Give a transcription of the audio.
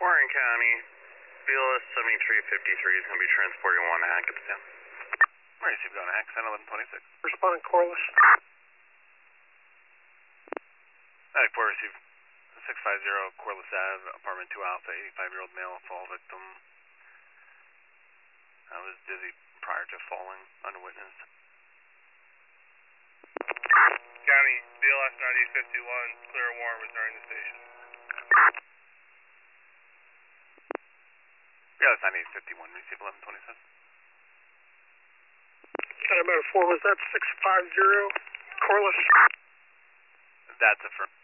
Warren County, BLS 7353 is going to be transporting one hack at the town. Receive going to hack, 10-11-26. Responding Corliss. 94, receive 650 Corliss Ave, apartment 2 Alpha, 85-year-old male, fall victim. I was dizzy prior to falling, unwitnessed. County, BLS 9051, clear a warrant returning the station. BLS 9851, receive 11-27. Matter 4, was that 650 Corliss? That's affirmed.